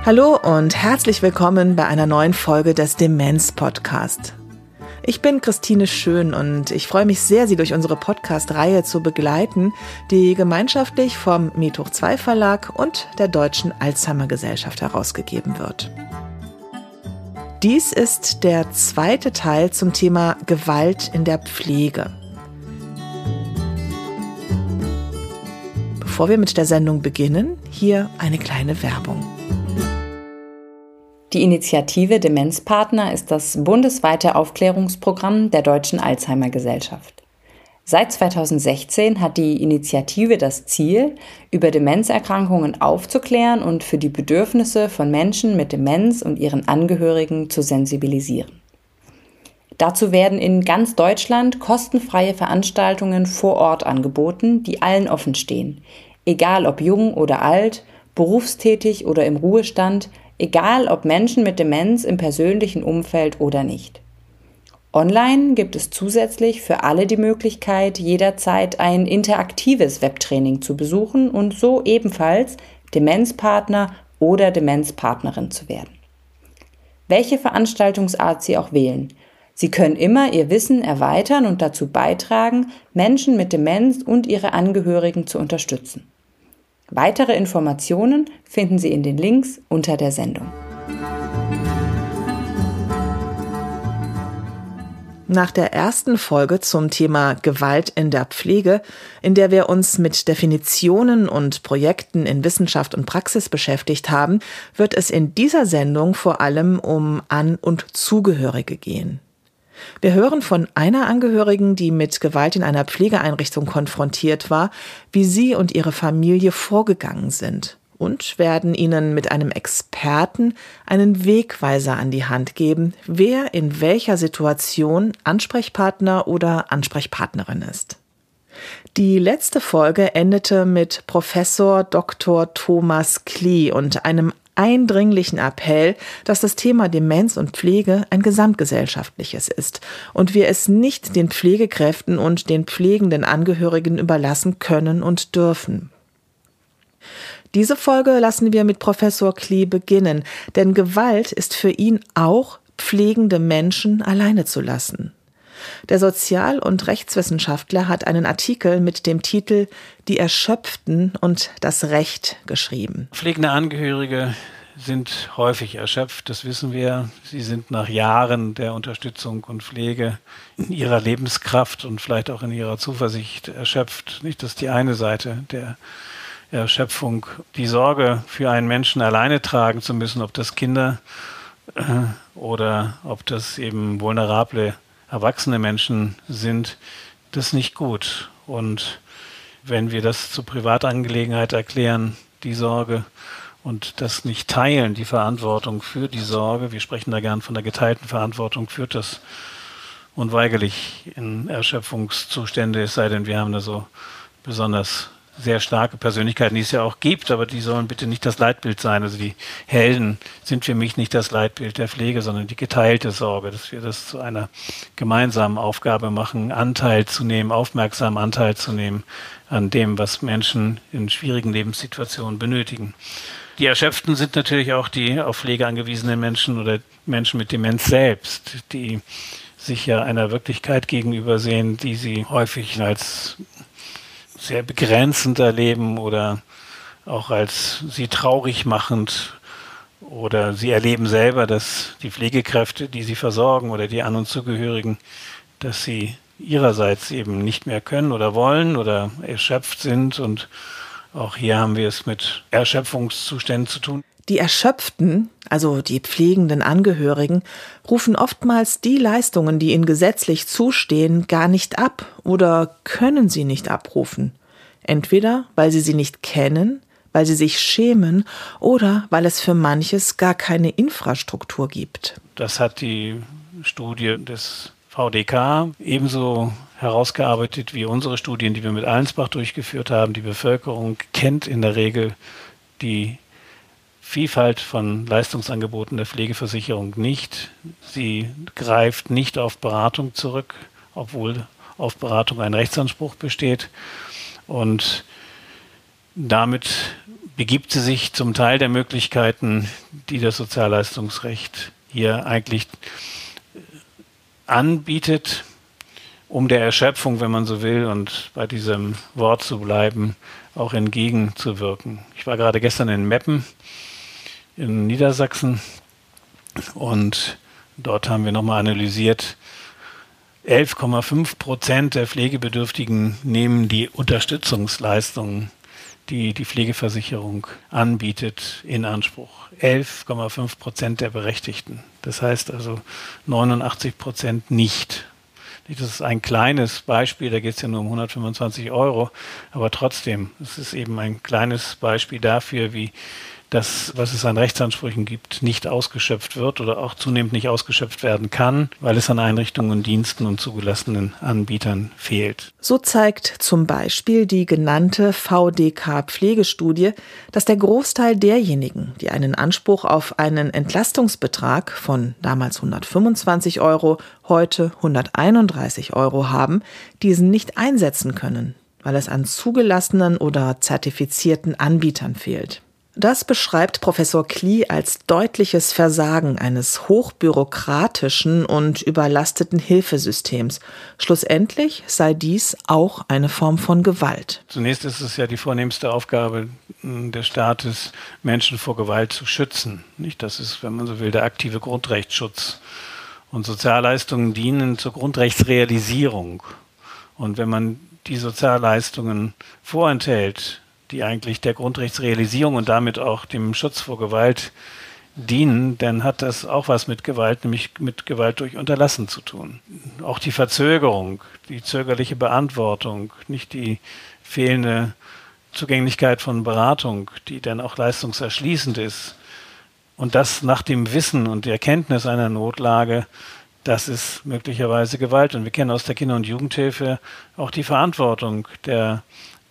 Hallo und herzlich willkommen bei einer neuen Folge des Demenz-Podcast. Ich bin Christine Schön und ich freue mich sehr, Sie durch unsere Podcast-Reihe zu begleiten, die gemeinschaftlich vom Methoch 2 Verlag und der Deutschen Alzheimer Gesellschaft herausgegeben wird. Dies ist der zweite Teil zum Thema Gewalt in der Pflege. Bevor wir mit der Sendung beginnen, hier eine kleine Werbung. Die Initiative Demenzpartner ist das bundesweite Aufklärungsprogramm der Deutschen Alzheimer Gesellschaft. Seit 2016 hat die Initiative das Ziel, über Demenzerkrankungen aufzuklären und für die Bedürfnisse von Menschen mit Demenz und ihren Angehörigen zu sensibilisieren. Dazu werden in ganz Deutschland kostenfreie Veranstaltungen vor Ort angeboten, die allen offen stehen, egal ob jung oder alt, berufstätig oder im Ruhestand, egal ob Menschen mit Demenz im persönlichen Umfeld oder nicht. Online gibt es zusätzlich für alle die Möglichkeit, jederzeit ein interaktives Webtraining zu besuchen und so ebenfalls Demenzpartner oder Demenzpartnerin zu werden. Welche Veranstaltungsart Sie auch wählen, Sie können immer Ihr Wissen erweitern und dazu beitragen, Menschen mit Demenz und ihre Angehörigen zu unterstützen. Weitere Informationen finden Sie in den Links unter der Sendung. Nach der ersten Folge zum Thema Gewalt in der Pflege, in der wir uns mit Definitionen und Projekten in Wissenschaft und Praxis beschäftigt haben, wird es in dieser Sendung vor allem um An- und Zugehörige gehen. Wir hören von einer Angehörigen, die mit Gewalt in einer Pflegeeinrichtung konfrontiert war, wie sie und ihre Familie vorgegangen sind und werden Ihnen mit einem Experten einen Wegweiser an die Hand geben, wer in welcher Situation Ansprechpartner oder Ansprechpartnerin ist. Die letzte Folge endete mit Professor Dr. Thomas Klee und einem eindringlichen Appell, dass das Thema Demenz und Pflege ein gesamtgesellschaftliches ist und wir es nicht den Pflegekräften und den pflegenden Angehörigen überlassen können und dürfen. Diese Folge lassen wir mit Professor Klee beginnen, denn Gewalt ist für ihn auch, pflegende Menschen alleine zu lassen. Der Sozial- und Rechtswissenschaftler hat einen Artikel mit dem Titel »Die Erschöpften und das Recht« geschrieben. Pflegende Angehörige sind häufig erschöpft, das wissen wir. Sie sind nach Jahren der Unterstützung und Pflege in ihrer Lebenskraft und vielleicht auch in ihrer Zuversicht erschöpft. Nicht, das ist die eine Seite der Erschöpfung. Die Sorge, für einen Menschen alleine tragen zu müssen, ob das Kinder oder ob das eben vulnerable erwachsene Menschen sind, das ist nicht gut. Und wenn wir das zur Privatangelegenheit erklären, die Sorge, und das nicht teilen, die Verantwortung für die Sorge, wir sprechen da gern von der geteilten Verantwortung, führt das unweigerlich in Erschöpfungszustände, es sei denn, wir haben da so besonders sehr starke Persönlichkeiten, die es ja auch gibt, aber die sollen bitte nicht das Leitbild sein. Also die Helden sind für mich nicht das Leitbild der Pflege, sondern die geteilte Sorge, dass wir das zu einer gemeinsamen Aufgabe machen, Anteil zu nehmen, aufmerksam Anteil zu nehmen an dem, was Menschen in schwierigen Lebenssituationen benötigen. Die Erschöpften sind natürlich auch die auf Pflege angewiesenen Menschen oder Menschen mit Demenz selbst, die sich ja einer Wirklichkeit gegenüber sehen, die sie häufig als sehr begrenzend erleben oder auch als sie traurig machend, oder sie erleben selber, dass die Pflegekräfte, die sie versorgen oder die An- und Zugehörigen, dass sie ihrerseits eben nicht mehr können oder wollen oder erschöpft sind, und auch hier haben wir es mit Erschöpfungszuständen zu tun. Die Erschöpften, also die pflegenden Angehörigen, rufen oftmals die Leistungen, die ihnen gesetzlich zustehen, gar nicht ab oder können sie nicht abrufen. Entweder, weil sie nicht kennen, weil sie sich schämen oder weil es für manches gar keine Infrastruktur gibt. Das hat die Studie des VDK ebenso herausgearbeitet wie unsere Studien, die wir mit Allensbach durchgeführt haben. Die Bevölkerung kennt in der Regel die Vielfalt von Leistungsangeboten der Pflegeversicherung nicht. Sie greift nicht auf Beratung zurück, obwohl auf Beratung ein Rechtsanspruch besteht. Und damit begibt sie sich zum Teil der Möglichkeiten, die das Sozialleistungsrecht hier eigentlich anbietet, um der Erschöpfung, wenn man so will, und bei diesem Wort zu bleiben, auch entgegenzuwirken. Ich war gerade gestern in Meppen in Niedersachsen und dort haben wir nochmal analysiert, 11,5% der Pflegebedürftigen nehmen die Unterstützungsleistungen, die die Pflegeversicherung anbietet, in Anspruch. 11,5% der Berechtigten. Das heißt also 89% nicht. Das ist ein kleines Beispiel, da geht es ja nur um 125 €, aber trotzdem, es ist eben ein kleines Beispiel dafür, wie das, was es an Rechtsansprüchen gibt, nicht ausgeschöpft wird oder auch zunehmend nicht ausgeschöpft werden kann, weil es an Einrichtungen und Diensten und zugelassenen Anbietern fehlt. So zeigt zum Beispiel die genannte VDK-Pflegestudie, dass der Großteil derjenigen, die einen Anspruch auf einen Entlastungsbetrag von damals 125 €, heute 131 € haben, diesen nicht einsetzen können, weil es an zugelassenen oder zertifizierten Anbietern fehlt. Das beschreibt Professor Klie als deutliches Versagen eines hochbürokratischen und überlasteten Hilfesystems. Schlussendlich sei dies auch eine Form von Gewalt. Zunächst ist es ja die vornehmste Aufgabe des Staates, Menschen vor Gewalt zu schützen. Nicht? Das ist, wenn man so will, der aktive Grundrechtsschutz. Und Sozialleistungen dienen zur Grundrechtsrealisierung. Und wenn man die Sozialleistungen vorenthält, die eigentlich der Grundrechtsrealisierung und damit auch dem Schutz vor Gewalt dienen, dann hat das auch was mit Gewalt, nämlich mit Gewalt durch Unterlassen zu tun. Auch die Verzögerung, die zögerliche Beantwortung, nicht die fehlende Zugänglichkeit von Beratung, die dann auch leistungserschließend ist. Und das nach dem Wissen und der Erkenntnis einer Notlage, das ist möglicherweise Gewalt. Und wir kennen aus der Kinder- und Jugendhilfe auch die Verantwortung der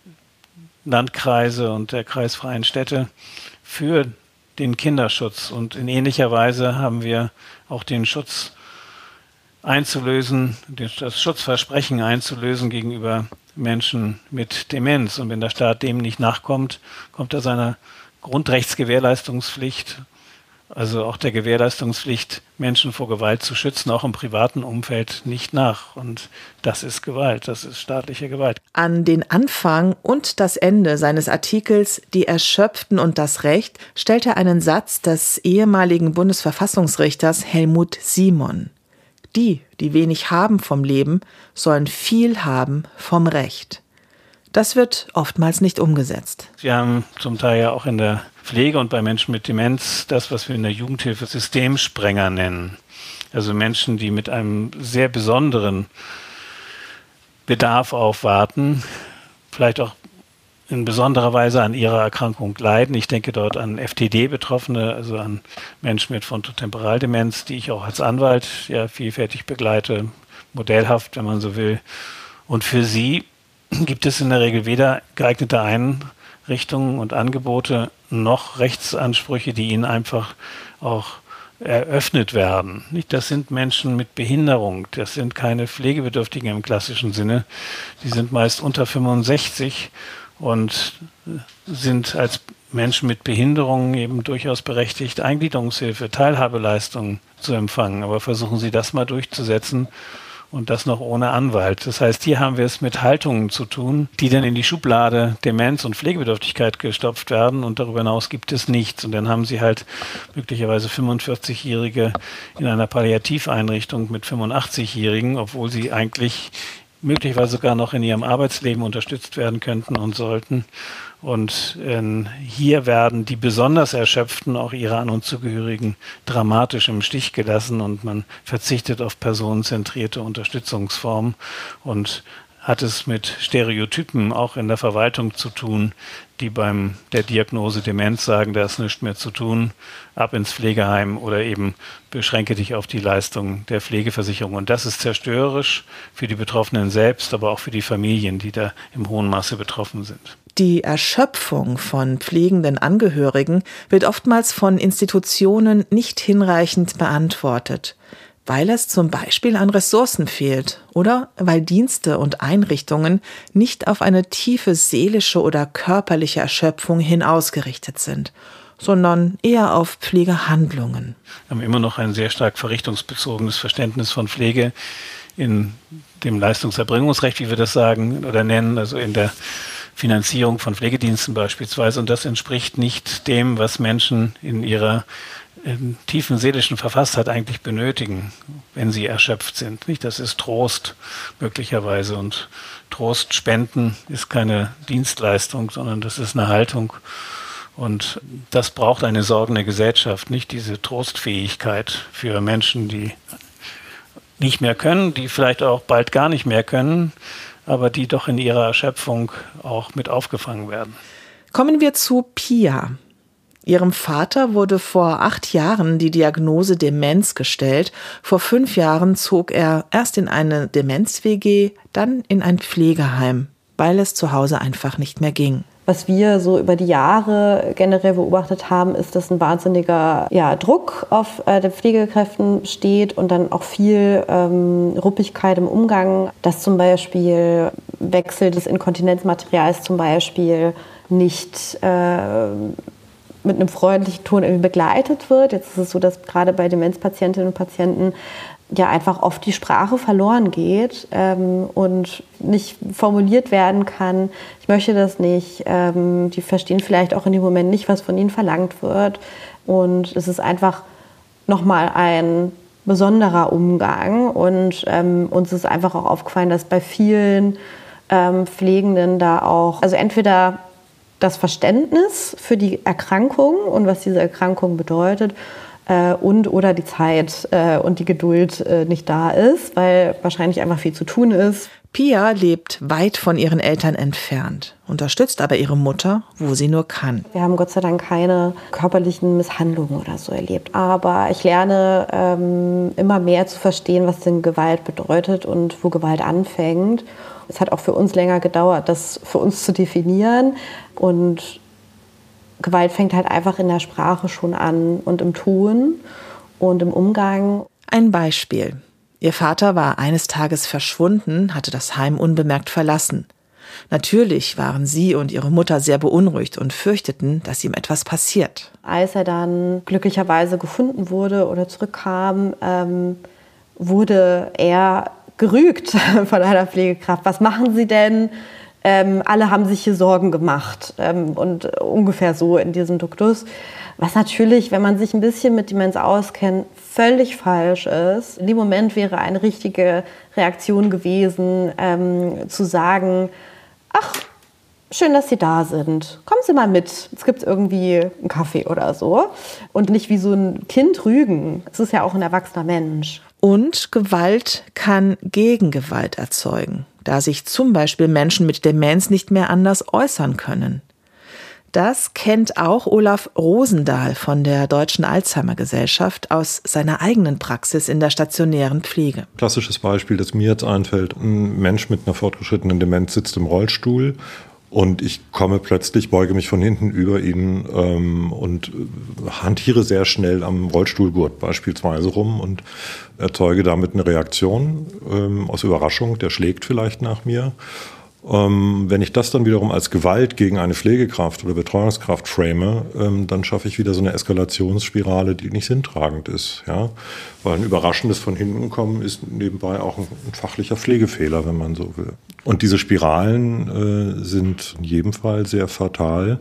Landkreise und der kreisfreien Städte für den Kinderschutz. Und in ähnlicher Weise haben wir auch den Schutz einzulösen, das Schutzversprechen einzulösen gegenüber Menschen mit Demenz. Und wenn der Staat dem nicht nachkommt, kommt er seiner Grundrechtsgewährleistungspflicht, also auch der Gewährleistungspflicht, Menschen vor Gewalt zu schützen, auch im privaten Umfeld, nicht nach. Und das ist Gewalt, das ist staatliche Gewalt. An den Anfang und das Ende seines Artikels »Die Erschöpften und das Recht« stellt er einen Satz des ehemaligen Bundesverfassungsrichters Helmut Simon. Die wenig haben vom Leben, sollen viel haben vom Recht. Das wird oftmals nicht umgesetzt. Wir haben zum Teil ja auch in der Pflege und bei Menschen mit Demenz das, was wir in der Jugendhilfe Systemsprenger nennen. Also Menschen, die mit einem sehr besonderen Bedarf aufwarten, vielleicht auch in besonderer Weise an ihrer Erkrankung leiden. Ich denke dort an FTD-Betroffene, also an Menschen mit Frontotemporaldemenz, die ich auch als Anwalt ja vielfältig begleite, modellhaft, wenn man so will. Und für sie gibt es in der Regel weder geeignete Einrichtungen und Angebote noch Rechtsansprüche, die ihnen einfach auch eröffnet werden. Das sind Menschen mit Behinderung, das sind keine Pflegebedürftigen im klassischen Sinne. Die sind meist unter 65 und sind als Menschen mit Behinderungen eben durchaus berechtigt, Eingliederungshilfe, Teilhabeleistungen zu empfangen. Aber versuchen Sie das mal durchzusetzen. Und das noch ohne Anwalt. Das heißt, hier haben wir es mit Haltungen zu tun, die dann in die Schublade Demenz und Pflegebedürftigkeit gestopft werden und darüber hinaus gibt es nichts. Und dann haben Sie halt möglicherweise 45-Jährige in einer Palliativeinrichtung mit 85-Jährigen, obwohl sie eigentlich möglicherweise sogar noch in ihrem Arbeitsleben unterstützt werden könnten und sollten. Und hier werden die besonders Erschöpften, auch ihre An- und Zugehörigen, dramatisch im Stich gelassen und man verzichtet auf personenzentrierte Unterstützungsformen und hat es mit Stereotypen auch in der Verwaltung zu tun, die beim der Diagnose Demenz sagen, da ist nichts mehr zu tun, ab ins Pflegeheim oder eben beschränke dich auf die Leistung der Pflegeversicherung. Und das ist zerstörerisch für die Betroffenen selbst, aber auch für die Familien, die da im hohen Maße betroffen sind. Die Erschöpfung von pflegenden Angehörigen wird oftmals von Institutionen nicht hinreichend beantwortet. weil es zum Beispiel an Ressourcen fehlt oder weil Dienste und Einrichtungen nicht auf eine tiefe seelische oder körperliche Erschöpfung hin ausgerichtet sind, sondern eher auf Pflegehandlungen. Wir haben immer noch ein sehr stark verrichtungsbezogenes Verständnis von Pflege in dem Leistungserbringungsrecht, wie wir das sagen oder nennen, also in der Finanzierung von Pflegediensten beispielsweise. Und das entspricht nicht dem, was Menschen in ihrer tiefen seelischen Verfasstheit eigentlich benötigen, wenn sie erschöpft sind. Nicht? Das ist Trost möglicherweise. Und Trost spenden ist keine Dienstleistung, sondern das ist eine Haltung. Und das braucht eine sorgende Gesellschaft, nicht diese Trostfähigkeit für Menschen, die nicht mehr können, die vielleicht auch bald gar nicht mehr können, aber die doch in ihrer Erschöpfung auch mit aufgefangen werden. Kommen wir zu Pia. Ihrem Vater wurde vor 8 Jahren die Diagnose Demenz gestellt. Vor 5 Jahren zog er erst in eine Demenz-WG, dann in ein Pflegeheim, weil es zu Hause einfach nicht mehr ging. Was wir so über die Jahre generell beobachtet haben, ist, dass ein wahnsinniger Druck auf den Pflegekräften steht und dann auch viel Ruppigkeit im Umgang, dass zum Beispiel Wechsel des Inkontinenzmaterials zum Beispiel nicht mit einem freundlichen Ton irgendwie begleitet wird. Jetzt ist es so, dass gerade bei Demenzpatientinnen und Patienten einfach oft die Sprache verloren geht und nicht formuliert werden kann. Ich möchte das nicht. Die verstehen vielleicht auch in dem Moment nicht, was von ihnen verlangt wird. Und es ist einfach nochmal ein besonderer Umgang. Und uns ist einfach auch aufgefallen, dass bei vielen Pflegenden da auch, also entweder das Verständnis für die Erkrankung und was diese Erkrankung bedeutet, und oder die Zeit und die Geduld nicht da ist, weil wahrscheinlich einfach viel zu tun ist. Pia lebt weit von ihren Eltern entfernt, unterstützt aber ihre Mutter, wo sie nur kann. Wir haben Gott sei Dank keine körperlichen Misshandlungen oder so erlebt. Aber ich lerne immer mehr zu verstehen, was denn Gewalt bedeutet und wo Gewalt anfängt. Es hat auch für uns länger gedauert, das für uns zu definieren. Und Gewalt fängt halt einfach in der Sprache schon an und im Tun und im Umgang. Ein Beispiel. Ihr Vater war eines Tages verschwunden, hatte das Heim unbemerkt verlassen. Natürlich waren sie und ihre Mutter sehr beunruhigt und fürchteten, dass ihm etwas passiert. Als er dann glücklicherweise gefunden wurde oder zurückkam, wurde er gerügt von einer Pflegekraft. Was machen Sie denn? Alle haben sich hier Sorgen gemacht und ungefähr so in diesem Duktus. Was natürlich, wenn man sich ein bisschen mit Demenz auskennt, völlig falsch ist. In dem Moment wäre eine richtige Reaktion gewesen, zu sagen, ach, schön, dass Sie da sind. Kommen Sie mal mit. Es gibt irgendwie einen Kaffee oder so. Und nicht wie so ein Kind rügen. Es ist ja auch ein erwachsener Mensch. Und Gewalt kann Gegengewalt erzeugen, da sich zum Beispiel Menschen mit Demenz nicht mehr anders äußern können. Das kennt auch Olaf Rosendahl von der Deutschen Alzheimer-Gesellschaft aus seiner eigenen Praxis in der stationären Pflege. Klassisches Beispiel, das mir jetzt einfällt: Ein Mensch mit einer fortgeschrittenen Demenz sitzt im Rollstuhl und ich komme plötzlich, beuge mich von hinten über ihn und hantiere sehr schnell am Rollstuhlgurt beispielsweise rum und erzeuge damit eine Reaktion aus Überraschung, der schlägt vielleicht nach mir. Wenn ich das dann wiederum als Gewalt gegen eine Pflegekraft oder Betreuungskraft frame, dann schaffe ich wieder so eine Eskalationsspirale, die nicht sinntragend ist. Ja? Weil ein überraschendes von hinten kommen ist nebenbei auch ein fachlicher Pflegefehler, wenn man so will. Und diese Spiralen sind in jedem Fall sehr fatal.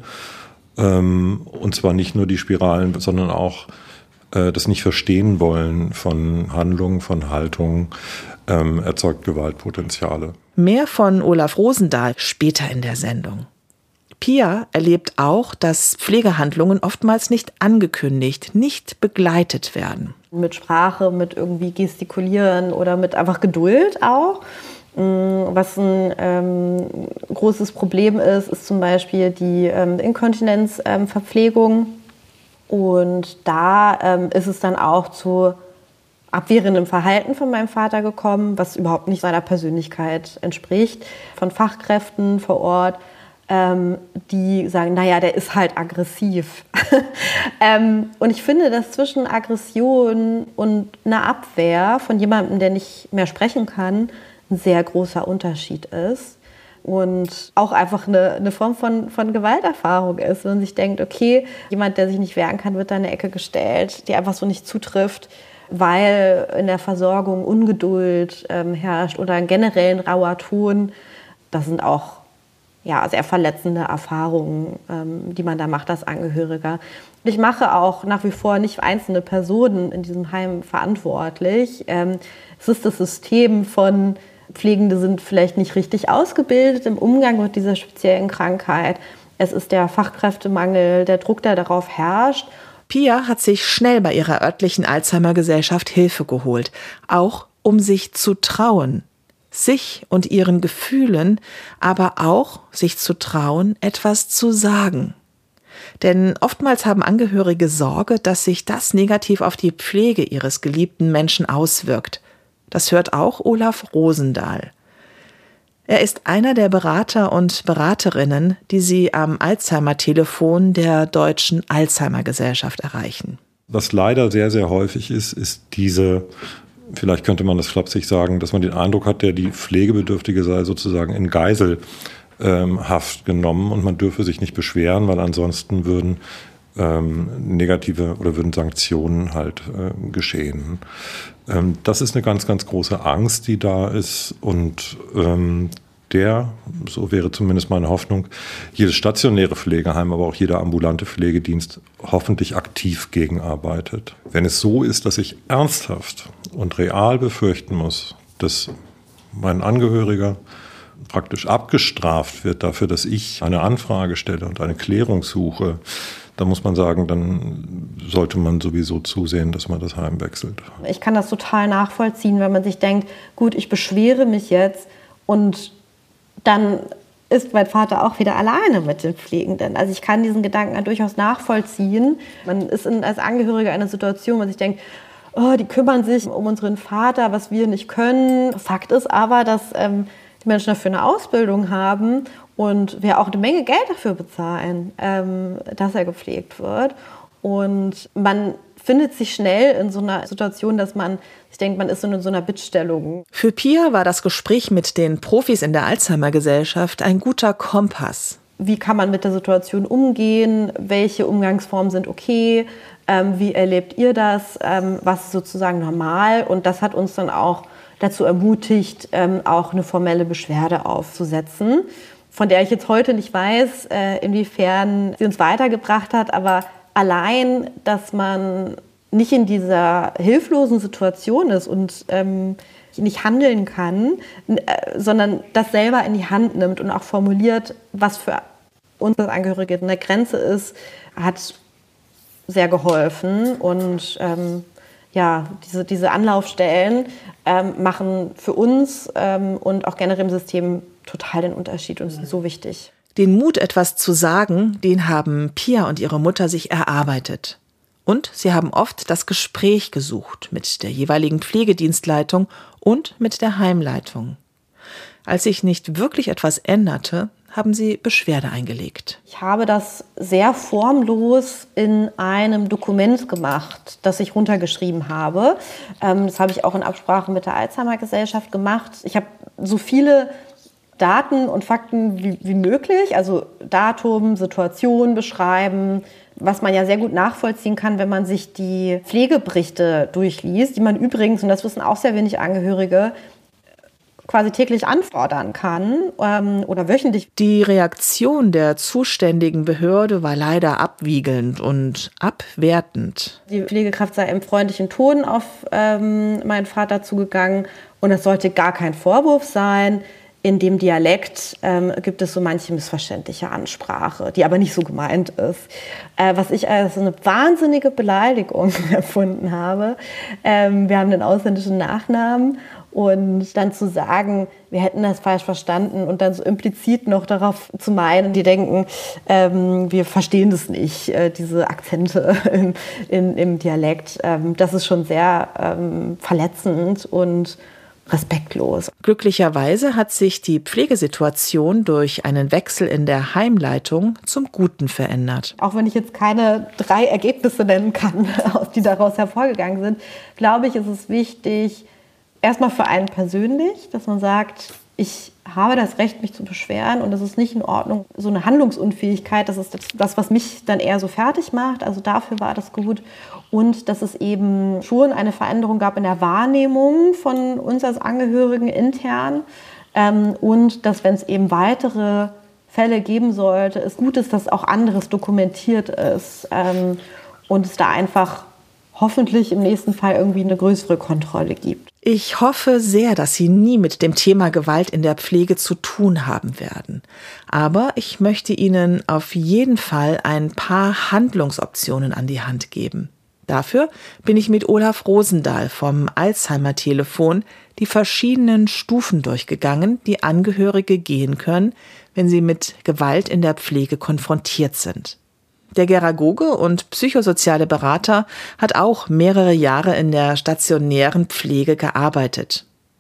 Und zwar nicht nur die Spiralen, sondern auch das Nicht-Verstehen wollen von Handlungen, von Haltungen, erzeugt Gewaltpotenziale. Mehr von Olaf Rosendahl später in der Sendung. Pia erlebt auch, dass Pflegehandlungen oftmals nicht angekündigt, nicht begleitet werden. Mit Sprache, mit irgendwie Gestikulieren oder mit einfach Geduld auch. Was ein großes Problem ist, ist zum Beispiel die Inkontinenzverpflegung. Und da ist es dann auch zu abwehrendem Verhalten von meinem Vater gekommen, was überhaupt nicht seiner Persönlichkeit entspricht. Von Fachkräften vor Ort die sagen, naja, der ist halt aggressiv. Und ich finde, dass zwischen Aggression und einer Abwehr von jemandem, der nicht mehr sprechen kann, ein sehr großer Unterschied ist. Und auch einfach eine Form von Gewalterfahrung ist. Wenn man sich denkt, okay, jemand, der sich nicht wehren kann, wird da in eine Ecke gestellt, die einfach so nicht zutrifft, weil in der Versorgung Ungeduld herrscht oder ein generell ein rauer Ton. Das sind auch sehr verletzende Erfahrungen, die man da macht als Angehöriger. Ich mache auch nach wie vor nicht einzelne Personen in diesem Heim verantwortlich. Es ist das System von Pflegende sind vielleicht nicht richtig ausgebildet im Umgang mit dieser speziellen Krankheit. Es ist der Fachkräftemangel, der Druck, der darauf herrscht. Pia hat sich schnell bei ihrer örtlichen Alzheimer-Gesellschaft Hilfe geholt, auch um sich zu trauen. Sich und ihren Gefühlen, aber auch sich zu trauen, etwas zu sagen. Denn oftmals haben Angehörige Sorge, dass sich das negativ auf die Pflege ihres geliebten Menschen auswirkt. Das hört auch Olaf Rosendahl. Er ist einer der Berater und Beraterinnen, die Sie am Alzheimer-Telefon der Deutschen Alzheimer-Gesellschaft erreichen. Was leider sehr, sehr häufig ist diese, vielleicht könnte man das flapsig sagen, dass man den Eindruck hat, die Pflegebedürftige sei sozusagen in Geiselhaft genommen und man dürfe sich nicht beschweren, weil ansonsten würden negative oder würden Sanktionen halt geschehen. Das ist eine ganz, ganz große Angst, die da ist und so wäre zumindest meine Hoffnung, jedes stationäre Pflegeheim, aber auch jeder ambulante Pflegedienst hoffentlich aktiv gegenarbeitet. Wenn es so ist, dass ich ernsthaft und real befürchten muss, dass mein Angehöriger praktisch abgestraft wird dafür, dass ich eine Anfrage stelle und eine Klärung suche, da muss man sagen, dann sollte man sowieso zusehen, dass man das Heim wechselt. Ich kann das total nachvollziehen, wenn man sich denkt, gut, ich beschwere mich jetzt und dann ist mein Vater auch wieder alleine mit den Pflegenden. Also ich kann diesen Gedanken durchaus nachvollziehen. Man ist als Angehöriger in einer Situation, wo man sich denkt, die kümmern sich um unseren Vater, was wir nicht können. Fakt ist aber, dass die Menschen dafür eine Ausbildung haben und wir auch eine Menge Geld dafür bezahlen, dass er gepflegt wird. Und man findet sich schnell in so einer Situation, dass ich denke, man ist in so einer Bittstellung. Für Pia war das Gespräch mit den Profis in der Alzheimer-Gesellschaft ein guter Kompass. Wie kann man mit der Situation umgehen? Welche Umgangsformen sind okay? Wie erlebt ihr das? Was ist sozusagen normal? Und das hat uns dann auch dazu ermutigt, auch eine formelle Beschwerde aufzusetzen, von der ich jetzt heute nicht weiß, inwiefern sie uns weitergebracht hat, aber allein, dass man nicht in dieser hilflosen Situation ist und nicht handeln kann, sondern das selber in die Hand nimmt und auch formuliert, was für uns als Angehörige eine Grenze ist, hat sehr geholfen. Und diese Anlaufstellen machen für uns und auch generell im System total den Unterschied und sind so wichtig. Den Mut, etwas zu sagen, den haben Pia und ihre Mutter sich erarbeitet. Und sie haben oft das Gespräch gesucht mit der jeweiligen Pflegedienstleitung und mit der Heimleitung. Als sich nicht wirklich etwas änderte, haben sie Beschwerde eingelegt. Ich habe das sehr formlos in einem Dokument gemacht, das ich runtergeschrieben habe. Das habe ich auch in Absprache mit der Alzheimer-Gesellschaft gemacht. Ich habe so viele Daten und Fakten wie möglich, also Datum, Situation beschreiben, was man ja sehr gut nachvollziehen kann, wenn man sich die Pflegeberichte durchliest, die man übrigens, und das wissen auch sehr wenig Angehörige, quasi täglich anfordern kann oder wöchentlich. Die Reaktion der zuständigen Behörde war leider abwiegelnd und abwertend. Die Pflegekraft sei im freundlichen Ton auf meinen Vater zugegangen und es sollte gar kein Vorwurf sein. In dem Dialekt gibt es so manche missverständliche Ansprache, die aber nicht so gemeint ist. Was ich als eine wahnsinnige Beleidigung empfunden habe. Wir haben einen ausländischen Nachnamen und dann zu sagen, wir hätten das falsch verstanden und dann so implizit noch darauf zu meinen, die denken, wir verstehen das nicht, diese Akzente im Dialekt. Das ist schon sehr verletzend und respektlos. Glücklicherweise hat sich die Pflegesituation durch einen Wechsel in der Heimleitung zum Guten verändert. Auch wenn ich jetzt keine 3 Ergebnisse nennen kann, die daraus hervorgegangen sind, glaube ich, ist es wichtig, erstmal für einen persönlich, dass man sagt, ich habe das Recht, mich zu beschweren und es ist nicht in Ordnung. So eine Handlungsunfähigkeit, das ist das, was mich dann eher so fertig macht. Also dafür war das gut. Und dass es eben schon eine Veränderung gab in der Wahrnehmung von uns als Angehörigen intern. Und dass, wenn es eben weitere Fälle geben sollte, es gut ist, dass auch anderes dokumentiert ist. Und es da einfach hoffentlich im nächsten Fall irgendwie eine größere Kontrolle gibt. Ich hoffe sehr, dass Sie nie mit dem Thema Gewalt in der Pflege zu tun haben werden. Aber ich möchte Ihnen auf jeden Fall ein paar Handlungsoptionen an die Hand geben. Dafür bin ich mit Olaf Rosendahl vom Alzheimer-Telefon die verschiedenen Stufen durchgegangen, die Angehörige gehen können, wenn sie mit Gewalt in der Pflege konfrontiert sind. Der Geragoge und psychosoziale Berater hat auch mehrere Jahre in der stationären Pflege gearbeitet.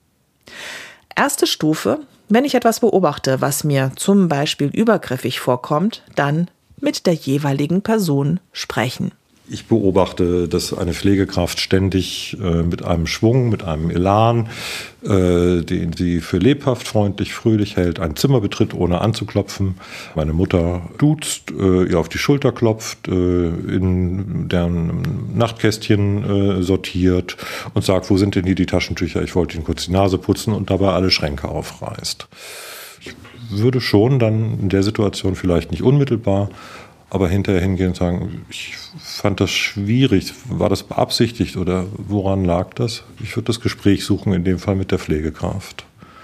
Erste Stufe: Wenn ich etwas beobachte, was mir zum Beispiel übergriffig vorkommt, dann mit der jeweiligen Person sprechen. Ich beobachte, dass eine Pflegekraft ständig mit einem Schwung, mit einem Elan, den sie für lebhaft, freundlich, fröhlich hält, ein Zimmer betritt, ohne anzuklopfen. Meine Mutter duzt, ihr auf die Schulter klopft, in deren Nachtkästchen sortiert und sagt, wo sind denn hier die Taschentücher? Ich wollte Ihnen kurz die Nase putzen und dabei alle Schränke aufreißt. Ich würde schon dann in der Situation vielleicht nicht unmittelbar, aber hinterher hingehen und sagen, ich fand das schwierig, war das beabsichtigt oder woran lag das? Ich würde das Gespräch suchen, in dem Fall mit der Pflegekraft.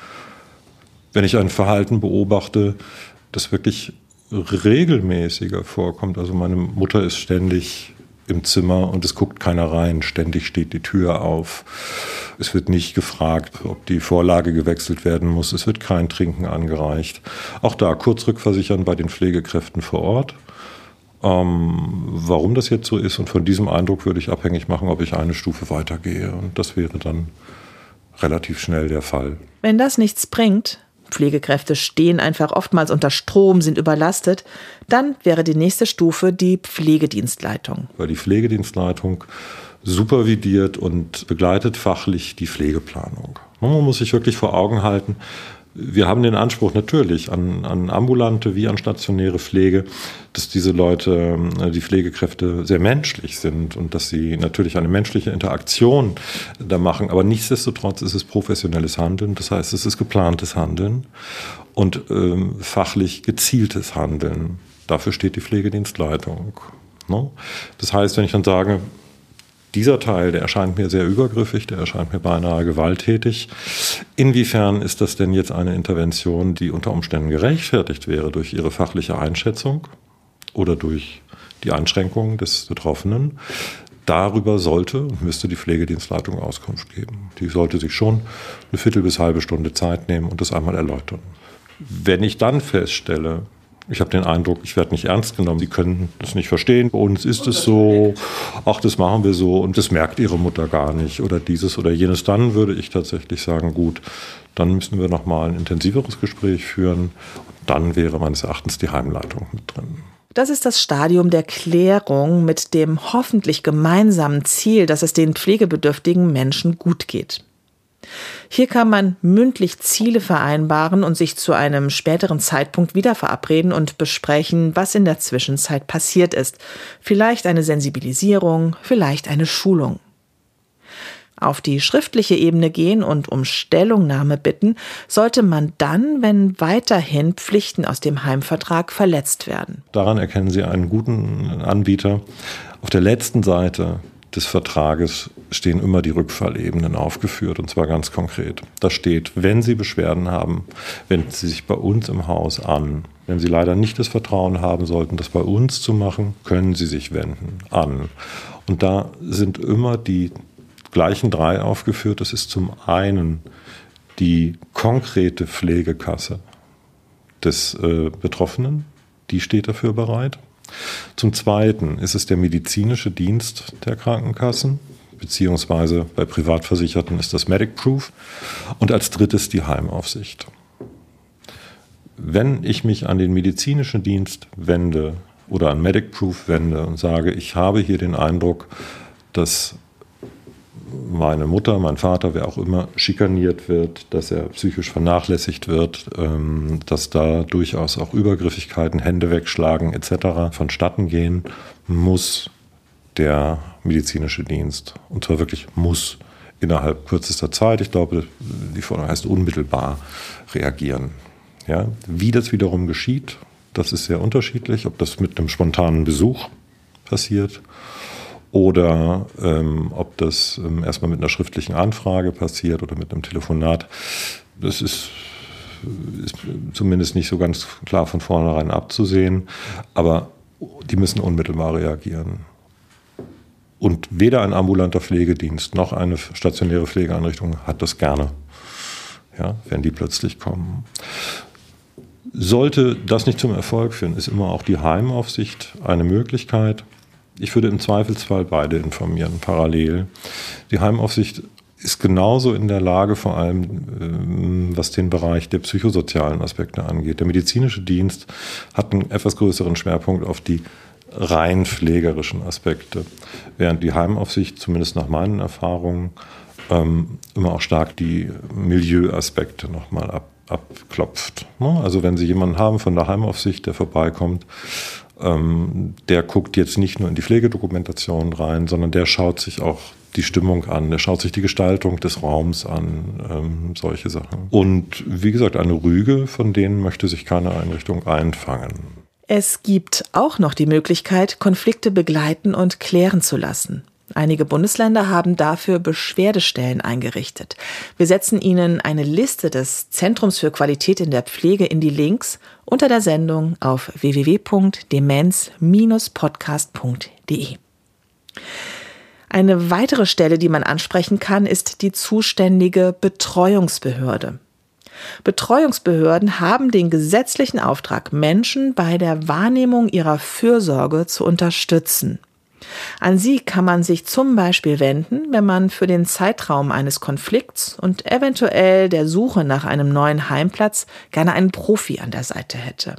Wenn ich ein Verhalten beobachte, das wirklich regelmäßiger vorkommt, also meine Mutter ist ständig im Zimmer und es guckt keiner rein, ständig steht die Tür auf. Es wird nicht gefragt, ob die Vorlage gewechselt werden muss, es wird kein Trinken angereicht. Auch da kurz rückversichern bei den Pflegekräften vor Ort. Warum das jetzt so ist und von diesem Eindruck würde ich abhängig machen, ob ich eine Stufe weitergehe. Und das wäre dann relativ schnell der Fall. Wenn das nichts bringt, Pflegekräfte stehen einfach oftmals unter Strom, sind überlastet, dann wäre die nächste Stufe die Pflegedienstleitung. Weil die Pflegedienstleitung supervidiert und begleitet fachlich die Pflegeplanung. Man muss sich wirklich vor Augen halten, wir haben den Anspruch natürlich an ambulante wie an stationäre Pflege, dass diese Leute, die Pflegekräfte, sehr menschlich sind und dass sie natürlich eine menschliche Interaktion da machen. Aber nichtsdestotrotz ist es professionelles Handeln, das heißt, es ist geplantes Handeln und fachlich gezieltes Handeln. Dafür steht die Pflegedienstleitung. Ne? Das heißt, wenn ich dann sage, dieser Teil, der erscheint mir sehr übergriffig, der erscheint mir beinahe gewalttätig. Inwiefern ist das denn jetzt eine Intervention, die unter Umständen gerechtfertigt wäre durch Ihre fachliche Einschätzung oder durch die Einschränkungen des Betroffenen? Darüber sollte und müsste die Pflegedienstleitung Auskunft geben. Die sollte sich schon eine Viertel bis halbe Stunde Zeit nehmen und das einmal erläutern. Wenn ich dann feststelle, ich habe den Eindruck, ich werde nicht ernst genommen. Die können das nicht verstehen. Bei uns ist es so. Ach, das machen wir so. Und das merkt ihre Mutter gar nicht. Oder dieses oder jenes. Dann würde ich tatsächlich sagen, gut, dann müssen wir nochmal ein intensiveres Gespräch führen. Dann wäre meines Erachtens die Heimleitung mit drin. Das ist das Stadium der Klärung mit dem hoffentlich gemeinsamen Ziel, dass es den pflegebedürftigen Menschen gut geht. Hier kann man mündlich Ziele vereinbaren und sich zu einem späteren Zeitpunkt wieder verabreden und besprechen, was in der Zwischenzeit passiert ist. Vielleicht eine Sensibilisierung, vielleicht eine Schulung. Auf die schriftliche Ebene gehen und um Stellungnahme bitten, sollte man dann, wenn weiterhin Pflichten aus dem Heimvertrag verletzt werden. Daran erkennen Sie einen guten Anbieter. Auf der letzten Seite des Vertrages stehen immer die Rückfallebenen aufgeführt, und zwar ganz konkret. Da steht, wenn Sie Beschwerden haben, wenden Sie sich bei uns im Haus an. Wenn Sie leider nicht das Vertrauen haben sollten, das bei uns zu machen, können Sie sich wenden an. Und da sind immer die gleichen 3 aufgeführt. Das ist zum einen die konkrete Pflegekasse des Betroffenen, die steht dafür bereit. Zum Zweiten ist es der medizinische Dienst der Krankenkassen, beziehungsweise bei Privatversicherten ist das Medic Proof und als drittes die Heimaufsicht. Wenn ich mich an den medizinischen Dienst wende oder an Medic Proof wende und sage, ich habe hier den Eindruck, dass meine Mutter, mein Vater, wer auch immer, schikaniert wird, dass er psychisch vernachlässigt wird, dass da durchaus auch Übergriffigkeiten, Hände wegschlagen etc. vonstatten gehen, muss der medizinische Dienst, und zwar wirklich muss, innerhalb kürzester Zeit, ich glaube, die Forderung heißt unmittelbar, reagieren. Ja, wie das wiederum geschieht, das ist sehr unterschiedlich, ob das mit einem spontanen Besuch passiert oder ob das erstmal mit einer schriftlichen Anfrage passiert oder mit einem Telefonat. Das ist zumindest nicht so ganz klar von vornherein abzusehen, aber die müssen unmittelbar reagieren. Und weder ein ambulanter Pflegedienst noch eine stationäre Pflegeeinrichtung hat das gerne, ja, wenn die plötzlich kommen. Sollte das nicht zum Erfolg führen, ist immer auch die Heimaufsicht eine Möglichkeit. Ich würde im Zweifelsfall beide informieren, parallel. Die Heimaufsicht ist genauso in der Lage, vor allem was den Bereich der psychosozialen Aspekte angeht. Der medizinische Dienst hat einen etwas größeren Schwerpunkt auf die rein pflegerischen Aspekte, während die Heimaufsicht, zumindest nach meinen Erfahrungen, immer auch stark die Milieuaspekte nochmal abklopft. Also wenn Sie jemanden haben von der Heimaufsicht, der vorbeikommt, der guckt jetzt nicht nur in die Pflegedokumentation rein, sondern der schaut sich auch die Stimmung an, der schaut sich die Gestaltung des Raums an, solche Sachen. Und wie gesagt, eine Rüge, von denen möchte sich keine Einrichtung einfangen. Es gibt auch noch die Möglichkeit, Konflikte begleiten und klären zu lassen. Einige Bundesländer haben dafür Beschwerdestellen eingerichtet. Wir setzen Ihnen eine Liste des Zentrums für Qualität in der Pflege in die Links unter der Sendung auf www.demenz-podcast.de. Eine weitere Stelle, die man ansprechen kann, ist die zuständige Betreuungsbehörde. Betreuungsbehörden haben den gesetzlichen Auftrag, Menschen bei der Wahrnehmung ihrer Fürsorge zu unterstützen. An sie kann man sich zum Beispiel wenden, wenn man für den Zeitraum eines Konflikts und eventuell der Suche nach einem neuen Heimplatz gerne einen Profi an der Seite hätte.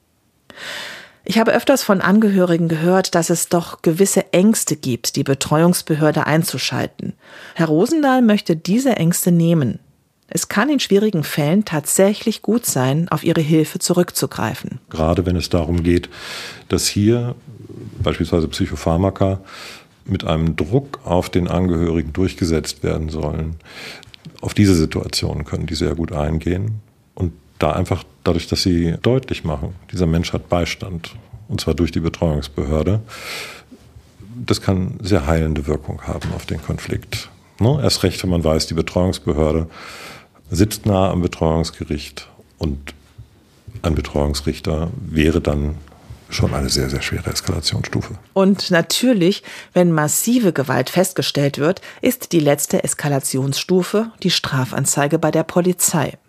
Ich habe öfters von Angehörigen gehört, dass es doch gewisse Ängste gibt, die Betreuungsbehörde einzuschalten. Herr Rosendahl möchte diese Ängste nehmen. Es kann in schwierigen Fällen tatsächlich gut sein, auf ihre Hilfe zurückzugreifen. Gerade wenn es darum geht, dass hier beispielsweise Psychopharmaka mit einem Druck auf den Angehörigen durchgesetzt werden sollen. Auf diese Situationen können die sehr gut eingehen und da einfach dadurch, dass sie deutlich machen, dieser Mensch hat Beistand, und zwar durch die Betreuungsbehörde, das kann sehr heilende Wirkung haben auf den Konflikt. Erst recht, wenn man weiß, die Betreuungsbehörde sitzt nah am Betreuungsgericht und ein Betreuungsrichter wäre dann schon eine sehr, sehr schwere Eskalationsstufe. Und natürlich, wenn massive Gewalt festgestellt wird, ist die letzte Eskalationsstufe die Strafanzeige bei der Polizei.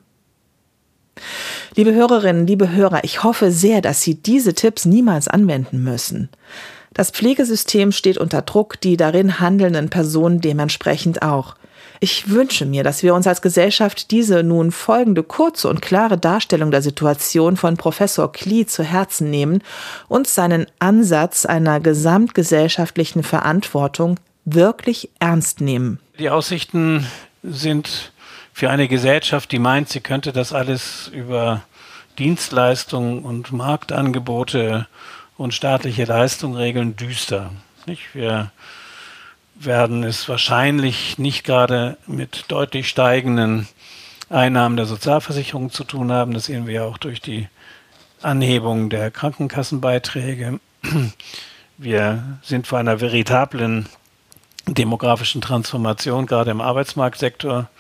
Liebe Hörerinnen, liebe Hörer, ich hoffe sehr, dass Sie diese Tipps niemals anwenden müssen. Das Pflegesystem steht unter Druck, die darin handelnden Personen dementsprechend auch. Ich wünsche mir, dass wir uns als Gesellschaft diese nun folgende kurze und klare Darstellung der Situation von Professor Klee zu Herzen nehmen und seinen Ansatz einer gesamtgesellschaftlichen Verantwortung wirklich ernst nehmen. Die Aussichten sind für eine Gesellschaft, die meint, sie könnte das alles über Dienstleistungen und Marktangebote und staatliche Leistungen regeln, düster. Wir werden es wahrscheinlich nicht gerade mit deutlich steigenden Einnahmen der Sozialversicherung zu tun haben. Das sehen wir ja auch durch die Anhebung der Krankenkassenbeiträge. Wir sind vor einer veritablen demografischen Transformation, gerade im Arbeitsmarktsektor,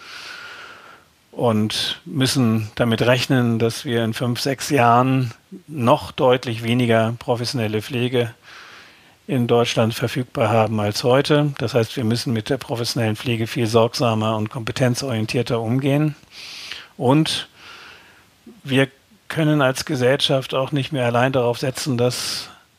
und müssen damit rechnen, dass wir in 5, 6 Jahren noch deutlich weniger professionelle Pflege in Deutschland verfügbar haben als heute. Das heißt, wir müssen mit der professionellen Pflege viel sorgsamer und kompetenzorientierter umgehen. Und wir können als Gesellschaft auch nicht mehr allein darauf setzen, dass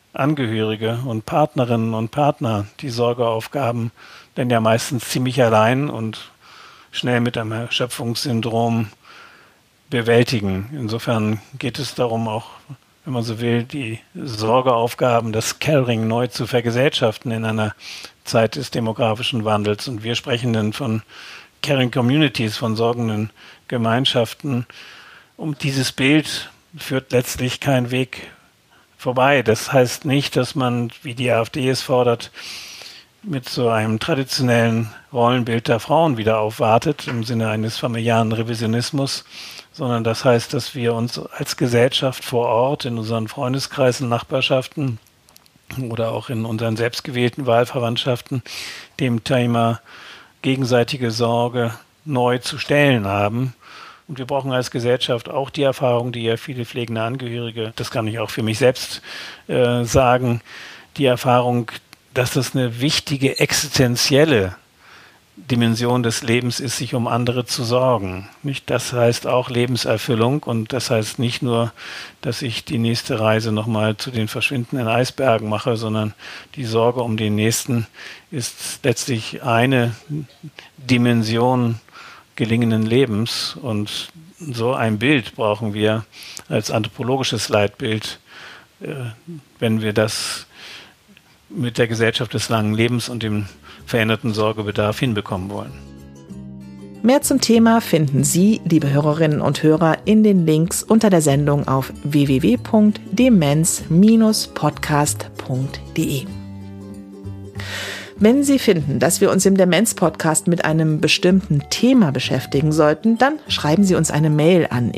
Angehörige und Partnerinnen und Partner die Sorgeaufgaben denn ja meistens ziemlich allein und schnell mit einem Erschöpfungssyndrom bewältigen. Insofern geht es darum, auch, wenn man so will, die Sorgeaufgaben, das Caring neu zu vergesellschaften in einer Zeit des demografischen Wandels. Und wir sprechen dann von Caring Communities, von sorgenden Gemeinschaften. Um dieses Bild führt letztlich kein Weg vorbei. Das heißt nicht, dass man, wie die AfD es fordert, mit so einem traditionellen Rollenbild der Frauen wieder aufwartet, im Sinne eines familiären Revisionismus, sondern das heißt, dass wir uns als Gesellschaft vor Ort, in unseren Freundeskreisen, Nachbarschaften oder auch in unseren selbstgewählten Wahlverwandtschaften dem Thema gegenseitige Sorge neu zu stellen haben. Und wir brauchen als Gesellschaft auch die Erfahrung, die ja viele pflegende Angehörige, das kann ich auch für mich selbst sagen, die Erfahrung, dass das eine wichtige existenzielle Dimension des Lebens ist, sich um andere zu sorgen. Nicht? Das heißt auch Lebenserfüllung und das heißt nicht nur, dass ich die nächste Reise nochmal zu den verschwindenden Eisbergen mache, sondern die Sorge um den Nächsten ist letztlich eine Dimension gelingenden Lebens und so ein Bild brauchen wir als anthropologisches Leitbild, wenn wir das mit der Gesellschaft des langen Lebens und dem veränderten Sorgebedarf hinbekommen wollen. Mehr zum Thema finden Sie, liebe Hörerinnen und Hörer, in den Links unter der Sendung auf www.demenz-podcast.de. Wenn Sie finden, dass wir uns im Demenz-Podcast mit einem bestimmten Thema beschäftigen sollten, dann schreiben Sie uns eine Mail an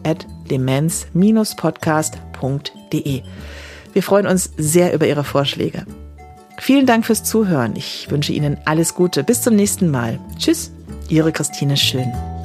info@demenz-podcast.de. Wir freuen uns sehr über Ihre Vorschläge. Vielen Dank fürs Zuhören. Ich wünsche Ihnen alles Gute. Bis zum nächsten Mal. Tschüss, Ihre Christine Schön.